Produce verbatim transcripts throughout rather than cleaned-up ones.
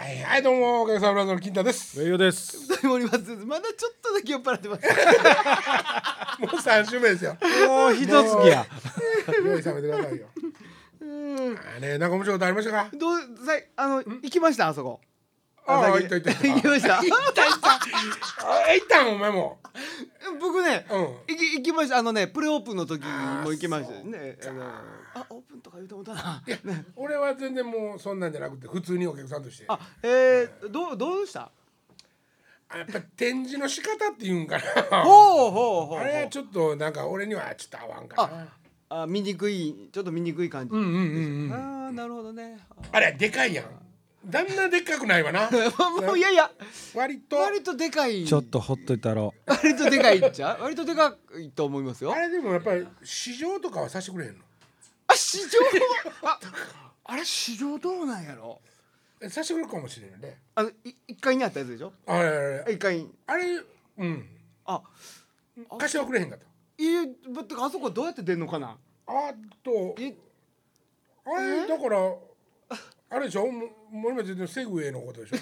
はいはいどうもおかげさまブラザーの金太です。 レイヨです。 森松です。まだちょっとだけ酔っ払ってます。 もうさん週目ですよ。 もう一月や。 用意さめてくださいよ。あね、なんか面白いことありましたか。 どうさいあの行きましたあそこ。 ああ行った行った行きました。 行った行ったあ行ったんお前も。 僕ね、 うん行き行きました。あのねプレオープンの時も行きましたね。あのあオープンとか言うてもたな。ね俺は全然もうそんなんじゃなくて普通にお客さんとして。 あえー、どうどうでした。 やっぱ展示の仕方っていうんかな。 ほうほうほう。 あれはちょっとなんか俺にはちょっと合わんかな。 あ見にくいちょっと見にくい感じ。 うんうんうんうん。 ああなるほどね。 あれでかいやん。だんなでっかくないわな。 もういやいや割と割とでかい。 ちょっとほっといたろ。 割とでかいっちゃ割とでかいと思いますよ。 あれでもやっぱり市場とかはさしてくれへんの。 あ市場ああれ市場どうなんやろ。 さしてくれるかもしれないね。 あのい一階にあったやつでしょ。 あれあれあれ一階にあれうんあ貸してはくれへんかった。 いえだってあそこどうやって出んのかな。 あとえあれだからあれでしょ。も森松のセグウェイのことでしょ。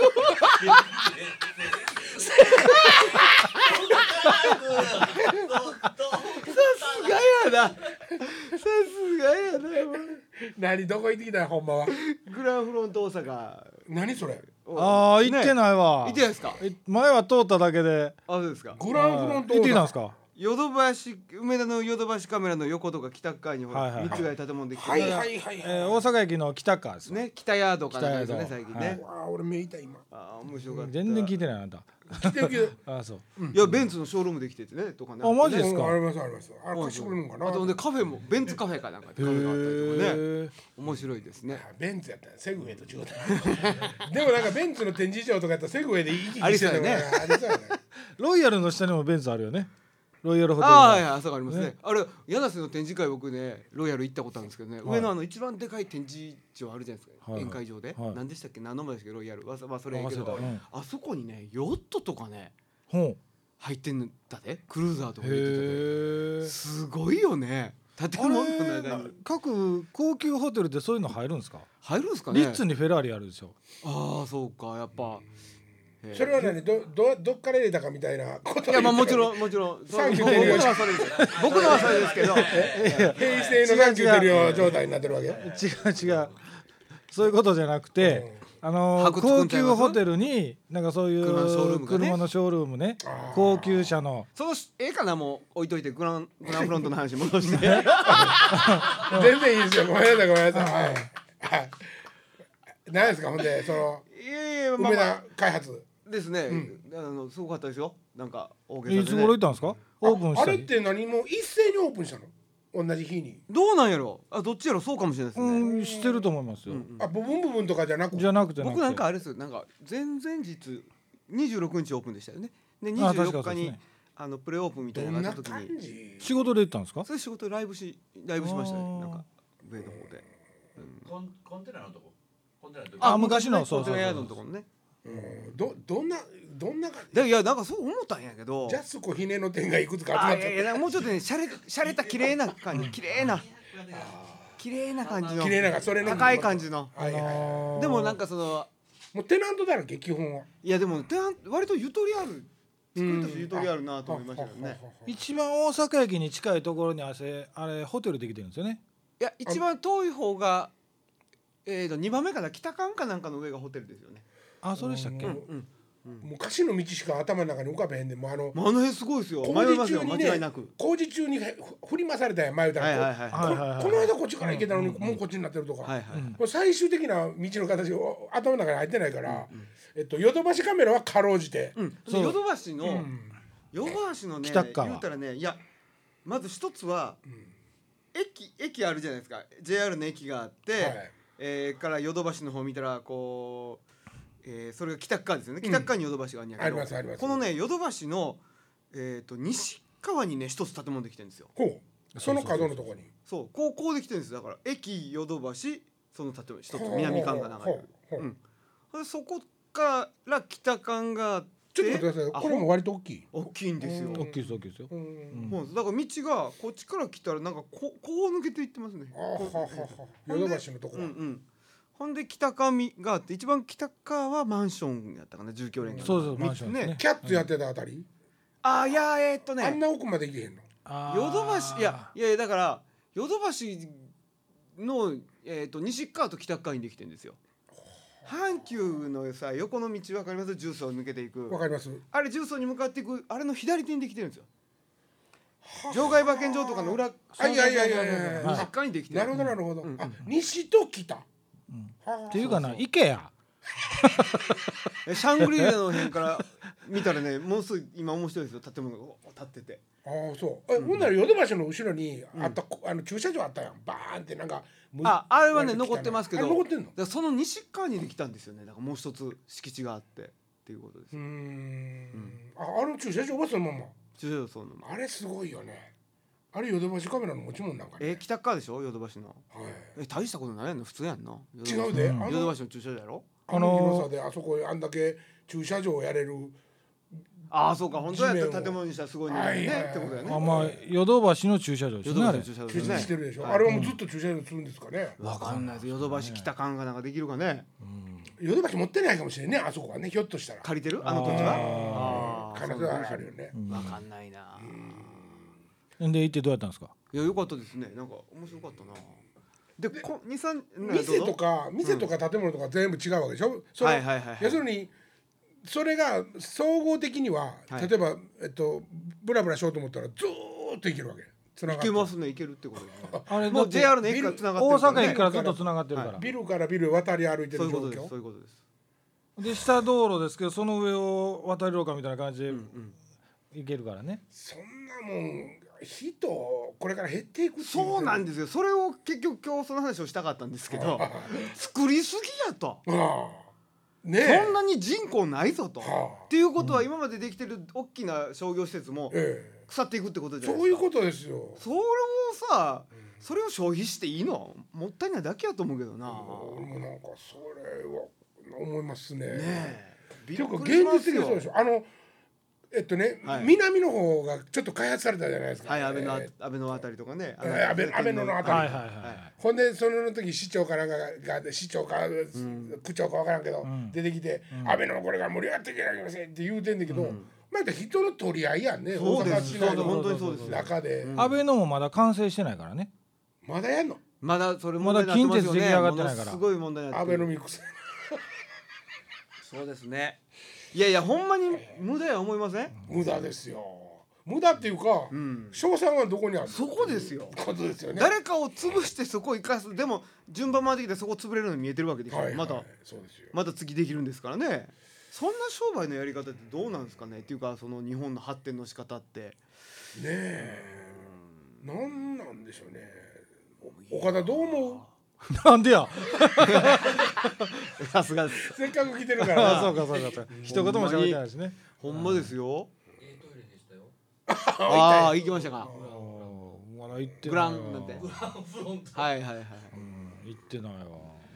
さすがやなさすがやな何どこ行ってきたんほんまは。 グランフロント大阪。 何それ。 ああ行ってないわ。 行ってないですか。 前は通っただけで。 あそうですか。 グランフロント行ってきたんですか。 ヨドバシ梅田のヨドバシカメラの横とか北側にほはいはいはいら三つぐらい建物できてるはいはいはいはい。 えー大阪駅の北側ですね。 ね北ヤードかなんかですね北ヤード最近ね。 ああ俺目痛い今。 あ面白かった。 全然聞いてないあなた。 来てるけど。 あそう。 いやベンツのショールームできててねとかね。 あマジですかうんありますあります。あれ貸してくれるのかな。 あとでカフェもベンツカフェかなんかってカフェがあったりとかね。 へえ。 面白いですね。 あベンツやったらセグウェイと違うた。でもなんかベンツの展示場とかやったらセグウェイで行き来してたからありありそうやね。 ロイヤルの下にもベンツあるよね。ロイヤルホテル。 ああはいはいあそこありますね。 ねあれ柳瀬の展示会僕ねロイヤル行ったことあるんですけどね、 はい上のあの一番でかい展示場あるじゃないですか、 はい宴会場で、 はい何でしたっけ何の前でしたっけロイヤルわまあそれやけど忘れたうんあそこにねヨットとかねほ入ってんだでクルーザーとかう。 入ってへえて。すごいよね建あ物のれ中に各高級ホテルってそういうの入るんですか。 入るんですかね。 リッツにフェラーリあるでしょ。 ああそうかやっぱへーそれは何どどどっから入れたかみたいなこと。 いやまあもちろんもちろんサンキュー僕テルよのはそれです僕のはそれですけど平成のサンキューテルよ状態になってるわけ。 違う違う。そういうことじゃなくて、あの白作高んちゃいます級ホテルになんかそういう車のショールームがね車のショールームねあー高級車のそのええかなもう置いといてグラングランフロントの話戻して全然いいですよ。ごめんなさいごめんなさい。はい。はい何ですかほんでそのいやいやまあ梅まあ田開発。 ですね、あのすごかったですよなんか大げさで、ね、 いつ頃行ったんですか。オープンした日。 ああれって何もう一斉にオープンしたの同じ日に。 どうなんやろあどっちやろそうかもしれないですね、 うんしてると思いますよ。 あ部分部分とかじゃなく。 じゃなくてなくて。 僕なんかあれですよなんか前々日にじゅうろくにちオープンでしたよねであにじゅうよっかに確かそうですねあのプレオープンみたいどなんのがあった時な感にじ。 仕事で行ったんですか。 それ仕事ライブしライブしましたあーねなんか上の方でコンコンテナのとこコンテナのとこあ昔のそうそうそうコンテナヤードのところねうんどどんなどんな感じ。 でいやなんかそう思ったんやけどジャスコひねの点がいくつか集まっあいやいやてなんかもうちょっとねしゃれしゃれた綺麗な感じ綺麗な綺麗な感じの綺麗なそれの高い感じのはいはいはい。 でもなんかそのもうテナントだらけ基本は。 いやでもてん割とゆとりある作りとしてゆとりあるなと思いましたけどね。 一番大阪駅に近いところにあれあれホテルできてるんですよね。 いや一番遠い方がえーとにばんめかな北館かなんかの上がホテルですよね。 あそうでしたっけ。 うんうん。 昔の道しか頭の中に浮かべへんでもうあのまああの辺すごいですよ。 工迷いますよ事中にね間違いなく。 工事中にふ振り回されたやん前歌はいはいはいこはいはいはいこの間こっちから行けたのにもうこっちになってるとか。 はいはい。 もう最終的な道の形が頭の中に入ってないから、えっとヨドバシカメラはかろうじて、 うん。 そうヨドバシのうんヨドバシのね北側言うたらねいやまず一つは駅駅あるじゃないですか ジェイアール の駅があって、 はいえーからヨドバシの方見たらこう、えーそれが北側ですよね北側にヨドバシがあるんやけど、 ありますありますこのねヨドバシの、えー、と西側にね一つ建物できてるんですよ。 ほうその角のとこにそうこうこうできてるんですだから駅ヨドバシその建物一つ南館が流れてる。 ほうほうほううん、でそこから北館があってちょっと待ってくださいあこれも割と大きい。 大きいんですよ。 うん大きいです大きいですよ。 うんうんそうですだから道がこっちから来たらなんかこうこう抜けていってますね。 あはははヨドバシのとこうんうん。 ほんで北上があって一番北側はマンションやったかな住居連そうそうマンションですね。 キャッツやってたあたり、 あーいやえーっとあんねな奥まで行けへんの。 あーヨドバシいやいやいやだからヨドバシの、えー、と西側と北側にできてるんですよ。阪急のさ横の道分かります？重曹を抜けていくわかります。 あれ重曹に向かっていくあれの左手にできてるんですよ。場外馬券場とかの裏あいやいやいやいやいや西側にできてる。 なるほどなるほど、 うんうんあ西と北、 うんはあっていうかな、イケア。 えシャングリラの辺から見たらねもうすぐ今面白いですよ建物が建ってて。 ああそうえ、ほんならヨドバシの後ろにあった、あの駐車場あったやんバーンってなんかむああれはねなんか残ってますけどあれ残ってんの。 だからその西側にできたんですよね。だからもう一つ敷地があってっていうことですうーんああの駐車場はそのまま。 駐車場そうなの。 あれすごいよね。あれヨドバシカメラの持ち物なんかね。 え北側でしょヨドバシの。 はいえ大したことないやんの普通やんな。 違うで、 うんあのヨドバシの駐車場やろ。 あの広さであそこあんだけ駐車場をやれる。 ああそうか本当やった地面をら建物にしたらすごいね、 はいはいはいってことやね。 あまあヨドバシの駐車場ですねあれヨドバシ。の駐車駐車場ですね。 してるでしょ、 はいあれはもうずっと駐車場するんですかね。 わかんないですヨドバシ北館がなんかできるかね。 ヨドバシ持ってないかもしれんねあそこはねひょっとしたら借りてるあの土地は。あ可能性はあるよね。 わかんないな。 で行ってどうやったんですか。 いや良かったですねなんか面白かったな。でこ二三店とか店とか建物とか全部違うわけでしょ、そのはいはいはいはい要するにそれが総合的には、 はい例えば、えっと、ブラブラしようと思ったらずーっと行けるわけつながって行けますね行けるってことですね。 あれもう ジェイアール の駅から繋がってるからね。 大阪駅からずっとつながってるから。 ビルからビル渡り歩いてそうる状況いうことですそういうことです。 で下道路ですけどその上を渡り廊下みたいな感じでうんうん行けるからね。 そんなもん人これから減っていくっていそうなんでですよそれを結局今日その話をしたかったんですけど作りすぎやと。 ああねえそんなに人口ないぞと。 はあっていうことは今までできてる大きな商業施設もえ腐っていくってことえじゃないですか。 そういうことですよ。 それをさそれを消費していいのもったいないだけやと思うけどな。 俺もなんかそれは思いますね。 ねえっていうかびっくりします現実的にそうでしょ。あのえっとね、 はい南の方がちょっと開発されたじゃないですか。 はい安倍のえ安倍のあたりとかね。 えー安倍安倍ののあたりはいはいはい。 ほんでその時市長かなんかが市長か、区長か分からんけど、 ん出てきて、安倍のこれが盛り上がっていけなきゃいけませんって言うてんだけど、まあ人の取り合いやんね。 そうです大阪市内そうです本当のにそうですよ。 中で、 うん安倍のもまだ完成してないからね。 まだやんのまだそれまだ問題になってますよね近鉄出来上がってないからものすごい問題になってる。 安倍のミクス。 そうですね。いやいやほんまに無駄や思いません？ 無駄ですよ。無駄っていうか、 ん賞賛はどこにあるの？ そこですよ。 ことですよね。 誰かを潰してそこ生かすでも順番回ってきてそこ潰れるのに見えてるわけでしょ、 はいはい、 またそうですよ。 また次できるんですからね。そんな商売のやり方ってどうなんですかねっていうかその日本の発展の仕方ってねえ、なんなんでしょうね。岡田どう思なんでや。 さすがですう？せっかく来てるからあそうな。 かそうかそうか。一言も喋ってないですね。 ほんまですよ。 ええトイレでしたよ。 ああ行きましたか。 おーまだ行ってグないわ。 ランなんてフロント。 はいはいはい。 うん行ってないわ。 ま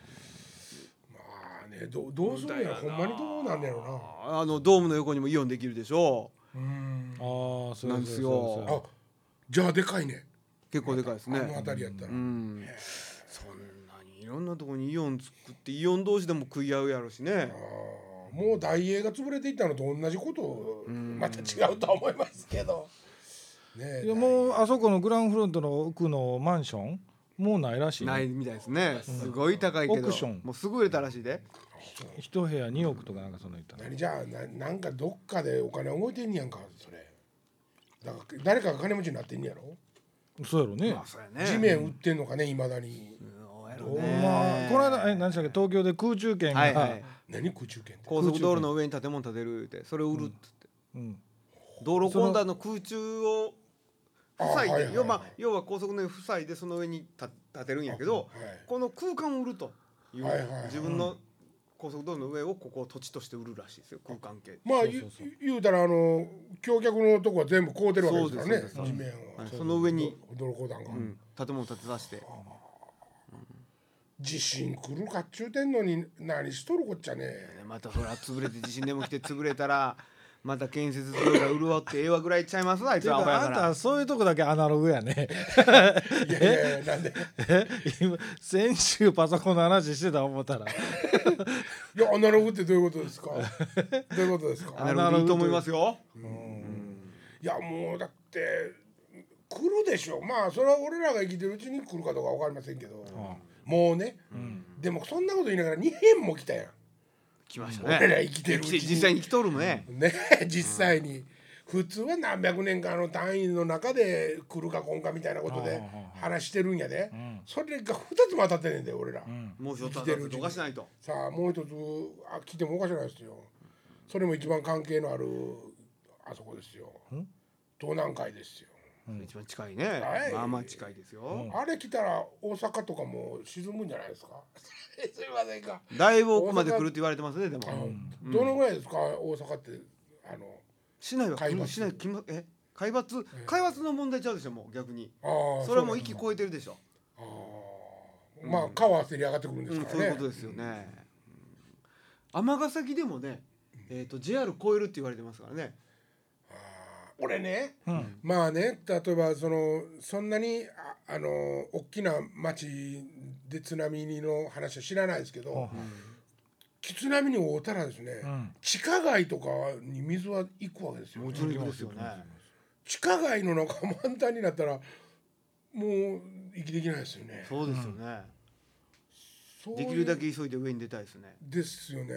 あね、どどうするんやろ。ほんまにどうなんやろあのドームの横にもイオンできるでしょな。うん。 ああそうなんですよそうそうあ、じゃあでかいね。 結構でかいですね。 あの辺りやったら。 うん。そんなにいろんなとこにイオン作ってイオン同士でも食い合うやろしね。 あーもう大英が潰れていったのと同じことまた違うとは思いますけど。ねえ。 いやもうあそこのグランフロントの奥のマンションもうないらしいね。 ないみたいですね。すごい高いけど。 オークションもう優れたらしいで。 一部屋におくとかなんかその言ったら。 何じゃあななんかどっかでお金動いてんねやんかそれ。だから誰かが金持ちになってんねやろ。 そうやろね。 まあそうやね。 地面売ってんのかね未だに。 そうやろほんね。 まこの間え何でしたっけ東京で空中券が、 はいはい。 何空中券って。 高速道路の上に建物建てるってそれを売るっつって。 うん、 道路混乱の空中を塞いあはいはいはいで要は要は高速の上塞いでその上にた建てるんやけど、 はいこの空間を売るという、 はいはいはい自分の高速道路の上をここを土地として売るらしいですよ空間系。 まあそうそうそう言言うたらあの橋脚のとこは全部買うてるわけですからねそうですそうです地面を、 はいその上に、 泥鉱山が、 うん、建物建てさせて地震来るかっちゅうてんのに何しとるこっちゃね。 またそれは潰れて地震でも来て潰れたらまた建設業が潤ってええわぐらいちゃいますあいつていうはアホやからかあんたはそういうとこだけアナログやねいやいやいやなんでえ今先週パソコンの話してた思ったらいやアナログってどういうことですかどういうことですかアナログでいいと思いますよ。 いやもうだって来るでしょ。まあそれは俺らが生きてるうちに来るかどうか分かりませんけど、もうね、でもそんなこと言いながらにへんも来たやん。 来ましたね。 俺ら生きてるうちに実際に来とるもんね。 ね実際に、普通は何百年かの単位の中で来るか来んかみたいなことで話してるんやで、それがふたつも当たってんねんで俺ら、 もう一つ当たっておかしないと。 さあもう一つあ来てもおかしないですよ。それも一番関係のあるあそこですよ、東南海ですよ。 一番近いね、 はいまあまあ近いですよ。 あれ来たら大阪とかも沈むんじゃないですかすいませんか。 だいぶ奥まで来るって言われてますね。でもあのどのぐらいですか大阪って。あの市内は海抜市内きまえ海抜海抜の問題ちゃうでしょ。もう逆にあーそれはもうそうなんだ息超えてるでしょ。 あーまあ川はせり上がってくるんですうん、 からね、 そういうことですよね。尼崎でもね、えっと ジェイアール 超えるって言われてますからね。 俺ね、 うんまあね例えばそのそんなにあ、あの大きな町で津波の話は知らないですけど、 うん津波に遭うたらですね、 ん地下街とかに水は行くわけですよ、 もちろん行くですよね。 地下街の中満タンになったらもう息できないですよね。 そうですよね。 そういうできるだけ急いで上に出たいですね。 ですよね、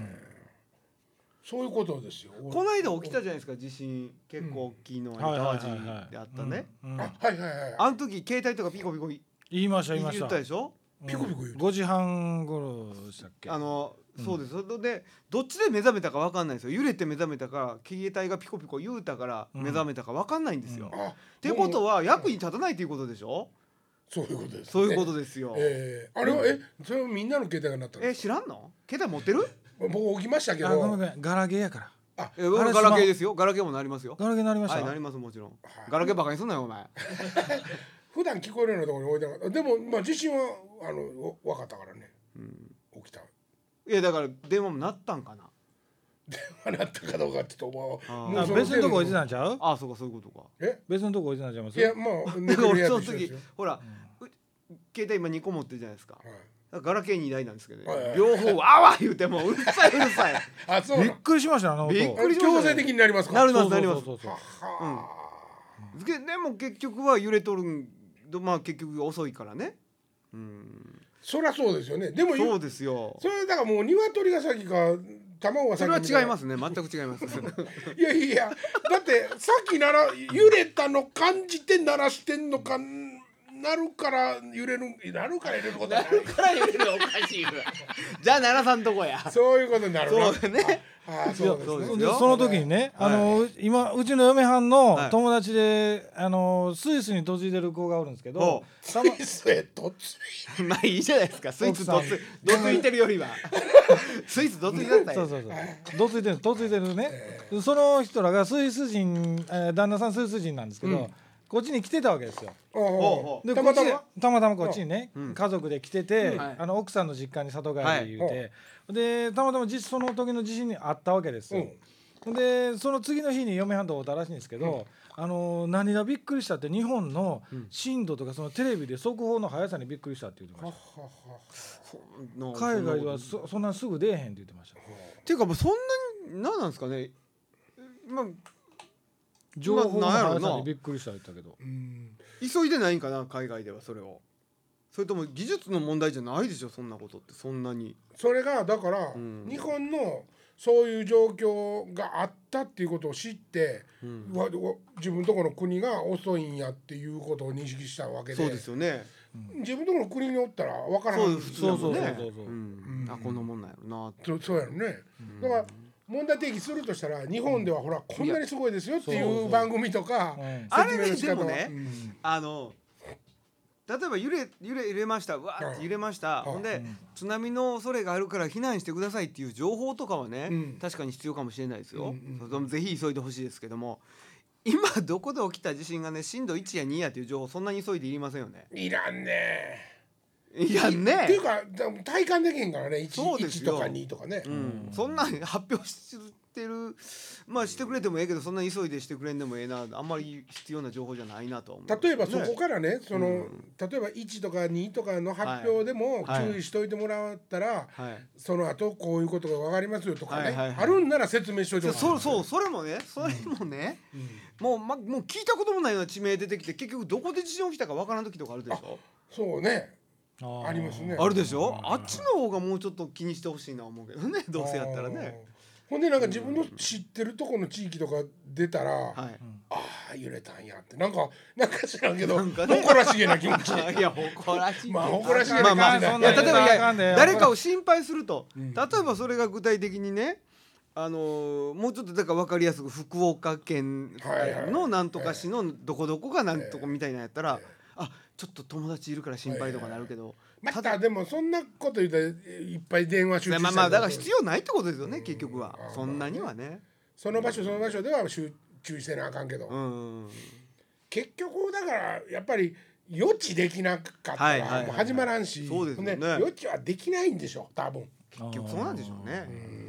そういうことですよ。 この間起きたじゃないですか、地震結構大きいのがはいはい淡路はいはいであったね。 うんあはいはいはいあの時携帯とかピコピコ言言いました言いましたったでしょ。 ピコピコ言うごじはん頃でしたっけ。 あのそうです。それでどっちで目覚めたかわかんないですよ。揺れて目覚めたか携帯がピコピコ言うたから目覚めたかわかんないんですよ。 あってことはは役に立たないということでしょ。 そういうことです、ね、 そういうことですよ。 えー、あれはえそれはみんなの携帯がなったの。 え知らんの？携帯持ってる？ 僕起きましたけあごめんどごめんガラゲーやからえ俺ガラケーですよ。ガラケーもなりますよ。 ガラゲーなりました。 はいなりますもちろん。ガラケーバカにすんなよお前。 普段聞こえるようなところに置いてなかった。でもまあ地震はあの分かったからね、起きた。 いやだから電話もなったんかな。 電話なったかどうかって言うともうあーもうそあ別のとこ置いてた。 たんちゃう？ ああそうかそういうことか。 え別のとこ置いてたんちゃいます？ いやもう寝だからてるやつ俺その時一緒ですよ。 ほら、う携帯今にこ持ってるじゃないですか。 はいガラケーにだいなんですけど、 はいはいね、両方わわ言うてもうるさいうるさい。 あそうなの。 びっくりしましたあの音。 びっくりしましたね強制的になりますか。 なるなそうりますなります。 そうそうそう。 はででも結局は揺れとるんまあ結局遅いからね。うん。 そりゃそうですよね。でもそうですよ。 それだからもう鶏が先か卵がそ先か。 れは違いますね。全く違います。 いやいやだってさっきなら揺れたの感じて鳴らしてんのかなるから揺れるなるから揺れることになるから揺れるおかしいわ。じゃあ奈良さんとこや。 そういうことになるな。 そうね。 ああそうそうですね。 でその時にね、あの今うちの嫁はんの友達で、あのスイスに嫁いでる子がおるんですけどほ、 たまスイスへとついまあいいじゃないですか。スイーツどつ奥さんどついてるよりは。スイーツどついてたよ。 そうそうそう嫁いでる嫁いでるね、その人らがスイス人、えー旦那さんスイス人なんですけど、こっちに来てたわけですよ。 おうおうほうでたまたまこっちでたまたまこっちにね、 うん家族で来てて、 はいあの奥さんの実家に里帰り言うて、でたまたま実その時の地震にあったわけですよ。でその次の日に嫁はんと会ったらしいんですけど、あの何がびっくりしたって日本の震度とかそのテレビで速報の速さにびっくりしたって言ってました。海外はそそんなすぐ出えへんって言ってました。 っていうかもうそんなに何なんですかね。まあ情報のなんやろな速さにびっくりした言ったけど。 うん急いでないんかな海外ではそれを。それとも技術の問題じゃないでしょそんなことってそんなに。 それがだから、 ん日本のそういう状況があったっていうことを知って、 うんわわ自分とこの国が遅いんやっていうことを認識したわけで、 そうですよね。 自分とこの国におったら分からんそう普通だもんね。 そうそうそうそううんあこんなもんなんやろな。 そそうやろね、だから問題提起するとしたら日本ではほらこんなにすごいですよっていう番組とかうんあれね説明の仕方はでもねうんあの例えば揺れ揺れ揺れましたわーって揺れました、 うんほんで、津波の恐れがあるから避難してくださいっていう情報とかはね、 うん確かに必要かもしれないですよ、 うんうんそれともぜひ急いでほしいですけども今どこで起きた地震がね震度いちやにやっていう情報そんなに急いでいりませんよね。 いらんねいやねっていうか体感できへんからね 1, そうですよいちとかにとかね、 うん、そんなん発表してるまあしてくれてもええけどそんな急いでしてくれんでもええなあんまり必要な情報じゃないなとは思う、 例えばそこからねその、 うん例えばいちとかにとかの発表でもはい注意しといてもらったら、 はいその後こういうことが分かりますよとかね、 はいはいはいあるんなら説明しといてそもらそうそうそれもねそれもね、もう、ま、もう聞いたこともないような地名出てきて結局どこで地震起きたかわからん時とかあるでしょそうねあありますねあるでしょあっちの方がもうちょっと気にしてほしいな思うけどねどうせやったらねあーほんでなんか自分の知ってるとこの地域とか出たら、 はいああ揺れたんやってなんかなんか知らんけどなんかね誇らしげな気持ちいや誇らしいまあ誇らしげなまあまあ感じだいや例えばいやあかんで誰かを心配すると、 ん例えばそれが具体的にねあのーもうちょっとだから分かりやすく福岡県はいはいのなんとか市のどこどこがなんとかみたいなやったら、 ええあちょっと友達いるから心配とかなるけど、 またでもそんなこと言ったらいっぱい電話集中まあまあだから必要要ないってことですよね結局はあーそんなにはねその場所その場所では集注意せなあかんけど、 うん結局だからやっぱり予知できなかったはいはいはいはいらもう始まらんし、 そうですよねほん予知はできないんでしょ多分。 結局そうなんでしょうね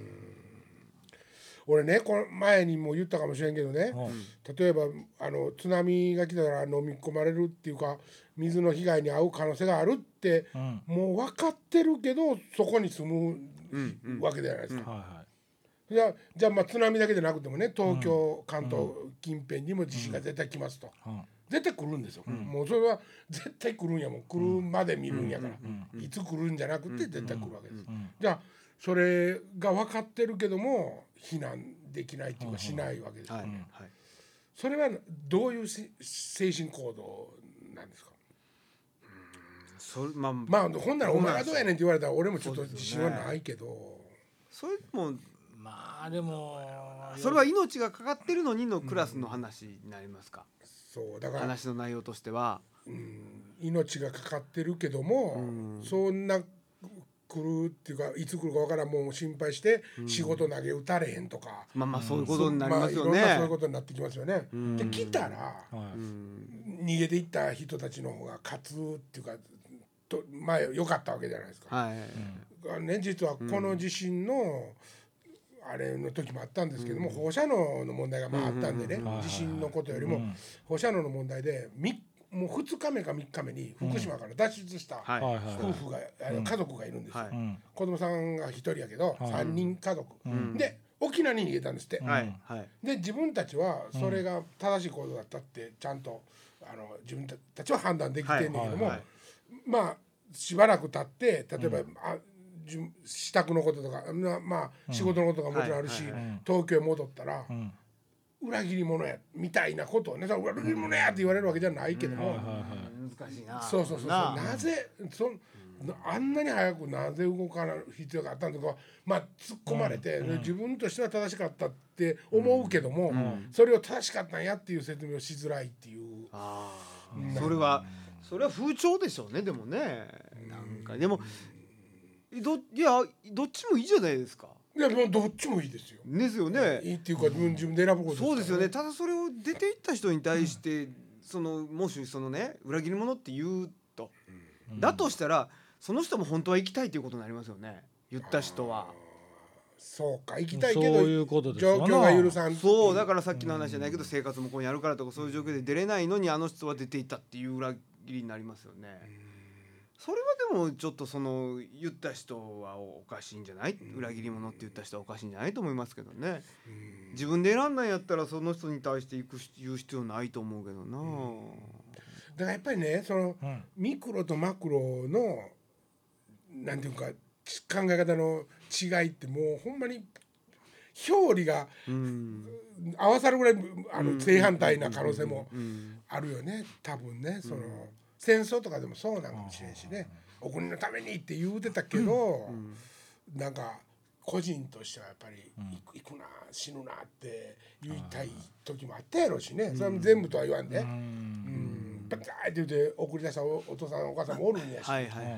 俺ねこの前にも言ったかもしれんけどね、例えばあの津波が来たら飲み込まれるっていうか水の被害に遭う可能性があるって、 うんもう分かってるけどそこに住むうんうんわけじゃないですか。 はいはじゃあじゃあまあ津波だけでなくてもね東京、関東近辺にも地震が絶対来ますと、 いうん絶対来るんですよ、もうそれは絶対来るんやもん来るまで見るんやから、いつ来るんじゃなくて絶対来るわけです、じゃあそれが分かってるけども避難できないっていうかしないわけです、 はいはいそれはどういうせ精神行動なんですか。 それまあまあほんならお前はどうやねんって言われたら俺もちょっとそうです自よね信はないけど、 それもまあでもそれは命がかかってるのにのクラスの話になりますか、 そうだから、 話の内容としてはうん、命がかかってるけども、そんな来るっていうかいつ来るかわからんもん心配して仕事投げ打たれへんとか、 まあまあそういうことになりますよね、 まあ、いろんなそういうことになってきますよね。 んで来たらはい逃げていった人たちの方が勝つっていうかとまあ良かったわけじゃないですか。 はい、 あね、実はこの地震のあれの時もあったんですけども、放射能の問題がまああったんでね、地震のことよりも放射能の問題でみもうふつかめかみっかめに福島から脱出したはいはい夫婦が、あの家族がいるんですよ、 はいうん子供さんがひとりやけどさんにん家族、 んで沖縄に逃げたんですって、 はいはいで自分たちはそれが正しい行動だったってちゃんとあの自分たちは判断できてんねんけども、 はいはいまあしばらく経って例えば、あじゅ支度のこととかままあ仕事のことがもちろんあるし、 はいはいはい東京へ戻ったら、 うん裏切り者やみたいなことをねその裏切り者やって言われるわけじゃないけども、 はいはいはい難しいなそうそうそうそうななぜそあんなに早くなぜ動かない必要があったんだとかまあ突っ込まれて、で自分としては正しかったって思うけども、それを正しかったんやっていう説明をしづらいっていう。 あーそれはそれは風潮でしょうねでもねなんかでもどいやどっちもいいじゃないですかいやもうどっちもいいですよ。 ですよねいいっていうか自分自分で選ぶことそうですよねかただそれを出ていった人に対して、そのもしそのね裏切り者って言うと、だとしたらその人も本当は行きたいっていうことになりますよね言った人は。 らそうか行きたいけどそういうことです状よな況が許さんそうだからさっきの話じゃないけど生活もここにあるからとかそういう状況で出れないのにあの人は出ていったっていう裏切りになりますよね。それはでもちょっとその言った人はおかしいんじゃない裏切り者って言った人はおかしいんじゃないと思いますけどね。自分で選んだんやったらその人に対して行く言う必要ないと思うけどな。 だからやっぱりねそのうんミクロとマクロのなんていうか考え方の違いってもうほんまに表裏がうん合わさるぐらいあの正反対な可能性もうんあるよね多分ねその戦争とかでもそうなんかもしれんしねお国のためにって言うてたけどなんか個人としてはやっぱり行くな死ぬなって言いたい時もあったやろしねそれも全部とは言わんでうんバターって言って送り出したおお父さんお母さんもおるんやしはいはいはい。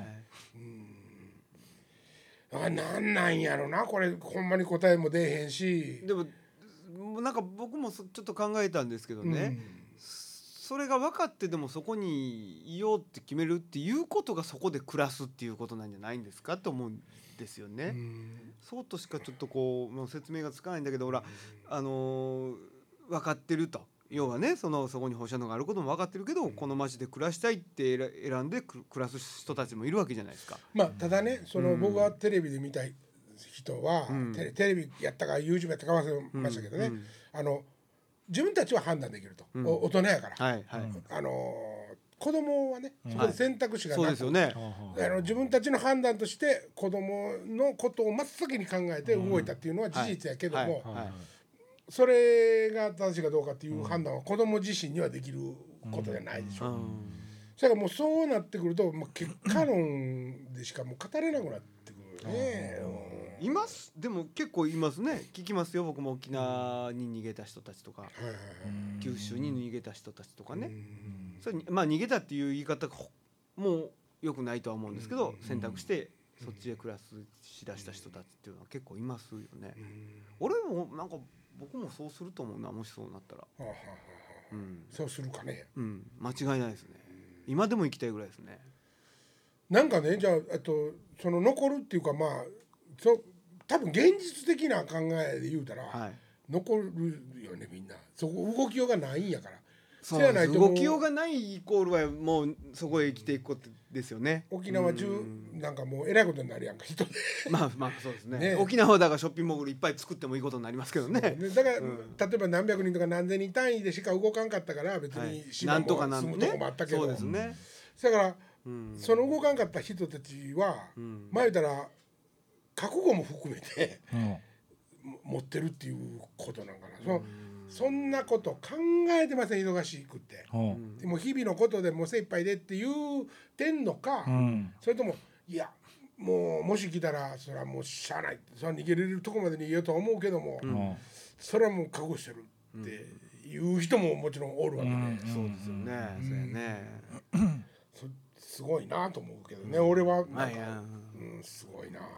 あなんなんやろなこれほんまに答えも出えへんしでもなんか僕もそちょっと考えたんですけどね、 それが分かってでもそこにいようって決めるっていうことがそこで暮らすっていうことなんじゃないんですかと思うんですよね。そうとしかちょっとこうもう説明がつかないんだけど、ほらあのー、分かってると、要はねそのそこに放射能があることも分かってるけど、この町で暮らしたいって選んで暮らす人たちもいるわけじゃないですか。 まあただね、その僕がテレビで見た人は、うん、テレ、テレビやったか YouTube やったか忘れましたけどね、うんうん、あの自分たちは判断できると、うん、大人やから、はいはい、あの子供はねそこで選択肢がなく、はい、そうですよね、あの自分たちの判断として子供のことを真っ先に考えて動いたっていうのは事実やけども、はいはいはい、それが正しいかどうかっていう判断は子供自身にはできることじゃないでしょう、うんうん、それからもうそうなってくると、まあ、結果論でしかもう語れなくなってくるね、 うん、いますでも結構いますね、聞きますよ。僕も沖縄に逃げた人たちとか、うん、九州に逃げた人たちとかね、うん、それまあ逃げたっていう言い方もう良くないとは思うんですけど、うん、選択してそっちで暮らすしだした人たちっていうのは結構いますよね、うん、俺もなんか僕もそうすると思うな、もしそうなったら、はあはあ、うん、そうするかね、 うん、間違いないですね、うん、今でも行きたいぐらいですね。 なんかね、じゃあ、あとその残るっていうか、まあそ多分現実的な考えで言うたら、はい、残るよね、みんな。そこ動きようがないんやから。 そうです。動きようがないイコールはもうそこへ生きていくことですよね。 沖縄中なんかもうえらいことになるやんか、人で。 まあまあそうですね。ね、沖縄だからショッピングモールいっぱい作ってもいいことになりますけどね。ね、 だから、うん、例えば何百人とか何千人単位でしか動かんかったから別に島も住むとこもあったけど、 そうですね。 だから、うん、その動かんかった人たちは、うん、前言ったら覚悟も含めて、うん、持ってるっていうことなんかな。そのそんなこと考えてません、忙しくって、うん、でも日々のことでもう精一杯でっていうてんのか、うん、それともいやもうもし来たらそれはもうしゃあない、それは逃げれるとこまで逃げようとは思うけども、うん、それはもう覚悟してるっていう人ももちろんおるわけで、うん、 そうですよね、そうやね、 すごいなと思うけどね、うん、俺はなんか、はい、うん、すごいなって。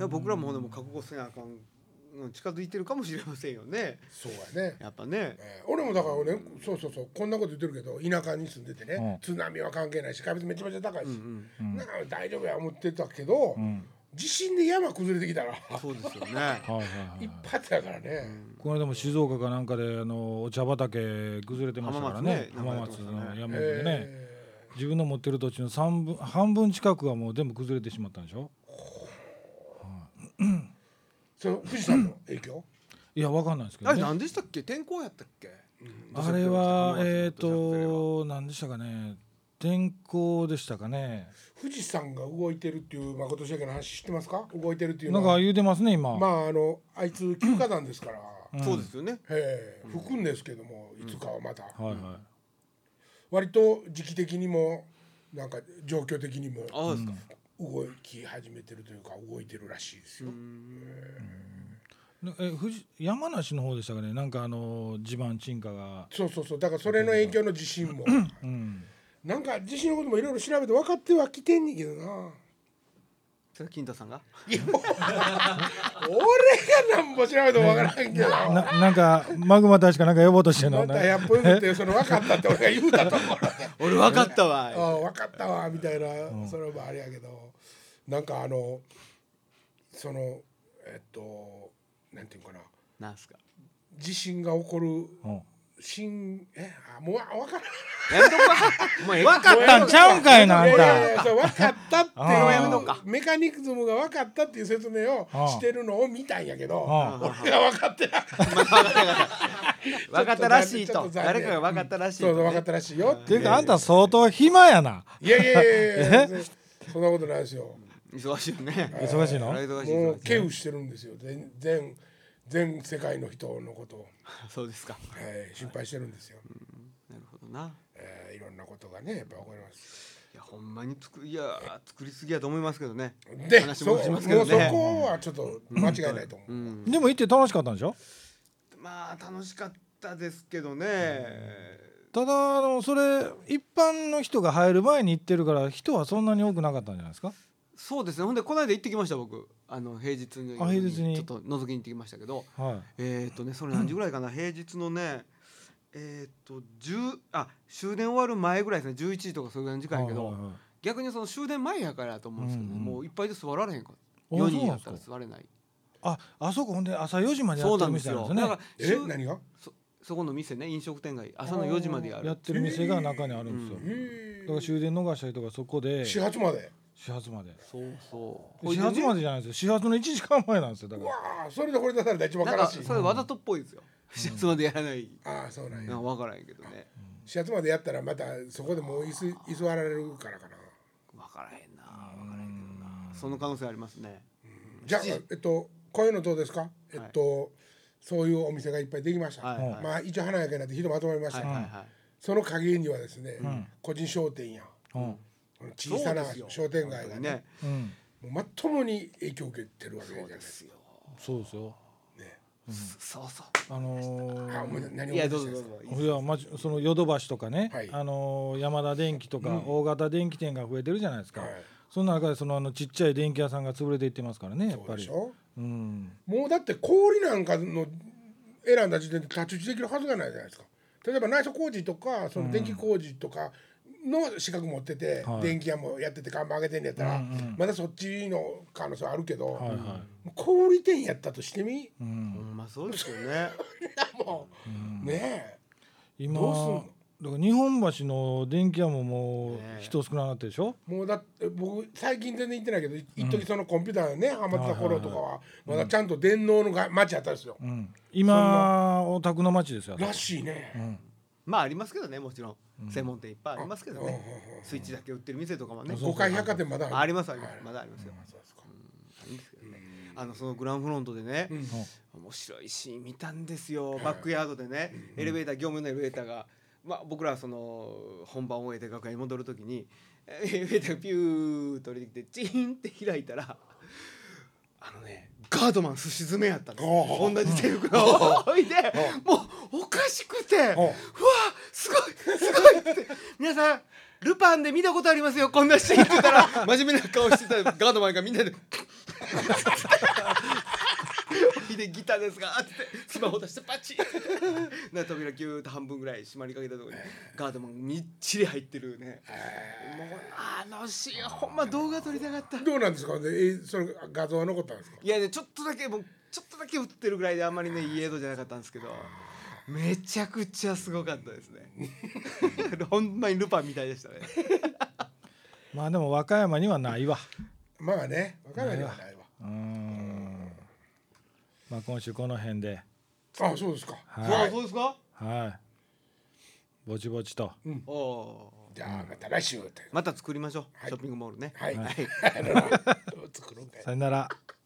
僕らもでも覚悟せなあかん近づいてるかもしれませんよね。 そうやね。 やっぱね、 えー、俺もだからね、そうそうそうこんなこと言ってるけど田舎に住んでてね、うん、津波は関係ないし海抜めちゃめちゃ高いし、うんうん、なんか大丈夫や思ってたけど、うん、地震で山崩れてきたらそうですよね一発やからね、 うん、この間も静岡かなんかであのお茶畑崩れてましたからね、浜松の山でね、えー、自分の持ってる土地の三分半分近くがもう全部崩れてしまったんでしょ。 その富士山の影響いや分かんないですけど、ね、 あれ何でしたっけ、天候やったっけ、 うん、あれはえっ、ー、と何でしたかね、天候でしたかね。 富士山が動いてるっていうまことしやかな話知ってますか。動いてるっていうのはなんか言うてますね今。 まああのあいつ休火山ですから、 うん、そうですよね、 え吹くんですけども、いつかはまた、 うんはいはい、 割と時期的にもなんか状況的にも、 ああですか、 動き始めてるというか動いてるらしいですよ。 えー、富士山梨の方でしたかね、なんかあの地盤沈下が。 そうそうそう、だからそれの影響の地震も、うん、なんか地震のこともいろいろ調べて分かってはきてんねんけどな。 それ金太さんがいや俺がなんぼ調べても分からんけど な, なんかマグマ大使かなんか呼ぼうとしてんのまたやっぽいってその分かったって俺が言うたところで俺分かったわあ分かったわみたいな、うん、それもあれやけど、なんかあのそのえっとなんていうかな、 なんすか地震が起こる、うん新えあもう分からんやめとこうもう分かったんちゃうんかいなあんた。 いやいやそう分かったっていうメカニズムが分かったっていう説明をしてるのを見たんやけど、俺が分かってない分かったらしいと誰かが分かったらしいと、 そうそう分かったらしいよっていうかあんた相当暇やな。 いやいやいやそんなことないですよ。 忙しいよね。 忙しいのもうケウしてるんですよ全全全世界の人のことをそうですか、 えー、心配してるんですよ、 うん、なるほどな、 えー、いろんなことがねやっぱ起こります。 いやほんまに作いや作りすぎやと思いますけどね。 で話もしますけどね、もうそこはちょっと間違いないと思う、うんうん、でも行って楽しかったんでしょ。 まあ楽しかったですけどね、 ただあのそれ一般の人が入る前に行ってるから人はそんなに多くなかったんじゃないですか。 そうですね。ほんでこの間行ってきました僕。あの平日に平日にちょっと覗きに行ってきましたけど、 はい、 えっとねそれ何時ぐらいかな、平日のねえーっとじゅうあ終電終わる前ぐらいですねじゅういちじとかそれぐらいの時間やけど、 はいはいはい、 逆にその終電前やからやと思うんですけど、 うんうん、 もういっぱいで座られへんからあよにんやったそうなんですか。 ら座れない。 ああそこほんで朝よじまでやってるそうなんですよ。 店なんですね。 だからえ週何がそそこの店ね飲食店街朝のよじまでやるやってる店が中にあるんですよ、 うんへだから終電逃したりとかそこで始発まで始発までそうそう始発までじゃないですよ、始発のいちじかんまえなんですよ。だからうわあそれで掘り出されたら一番なん悲しい。 かそれわざとっぽいですよ、始発までやらない、 ああそうなんや。 なんか分からへんけどね、 始発までやったらまたそこでもう居す居座られるからかな。 分からへんな分からへんけどな、その可能性ありますね。 じゃあえっとこういうのどうですか。えっと、そういうお店がいっぱいできました。 はいはいまあ一応華やかになって人まとまりました。 はいはいはい、 その陰にはですね、 ん個人商店やうん小さなそうですよ商店街がねね、 うん、 もうまともに影響を受けてるわけじゃないですか。 そうですよ。 そうそうあのーあもう何をいや思い出したどうぞどうぞんですか。 いやまじそのヨドバシとかね、 はいあのー山田電機とか大型電機店が増えてるじゃないですか、 はいその中でそのあのちっちゃい電気屋さんが潰れていってますからね、やっぱりそうでしょ。 うんもうだって氷なんかの選んだ時点で太刀打ちできるはずがないじゃないですか。例えば内装工事とかその電気工事とかの資格持ってて、 はい電気屋もやってて看板上げてんのやったら、 うんうんまだそっちの可能性はあるけど、 はいはい、 小売店やったとしてみ、 うほん、 んまそうですよねもうね今どうすんのだから日本橋の電気屋ももうね人少なくなってるでしょ、 えもうだって僕最近全然行ってないけどい一時そのコンピューターねハマってた頃とかはまだちゃんと電脳のが街やったんですよ、 うん、今お宅の町ですよ、 らしいね、 うん、 まあありますけどねもちろん、専門店いっぱいありますけどね、スイッチだけ売ってる店とかもね五階百貨店まだありますありますまだありますよ、 そうですかあるんですけどね、あのそのグランフロントでね、 うん面白いシーン見たんですよ、バックヤードでね、エレベーター業務のエレベーターが、まあ、僕らはその本番を終えて楽屋に戻るときにエレベーターがピューと降りてきてチーンって開いたらあのねガードマンすし詰めやったんですよ、 おー同じ制服のほいでもうおかしくてうわすごいすごいって皆さんルパンで見たことありますよこんなシーンって言ったら真面目な顔してたガードマンがみんなででギターですがってスマホ出してパチッな扉ギューッと半分ぐらい閉まりかけたところにガードマンみっちり入ってるね、もうあのシーンほんま動画撮りたかった。 どうなんですかでえそれ画像は残ったんですか。 いやねちょっとだけもうちょっとだけ映ってるぐらいであんまりねいい映像じゃなかったんですけどめちゃくちゃすごかったですねほんまにルパンみたいでしたねまあでも和歌山にはないわ。 まあね分からないではないわ。 うーん、まあ今週この辺で、 あそうですか。 はいそうですか、 はいぼちぼちと、 おおじゃあまた来週というまた作りましょう、 はいショッピングモールねはい、 はいあの作ろうかいさよなら。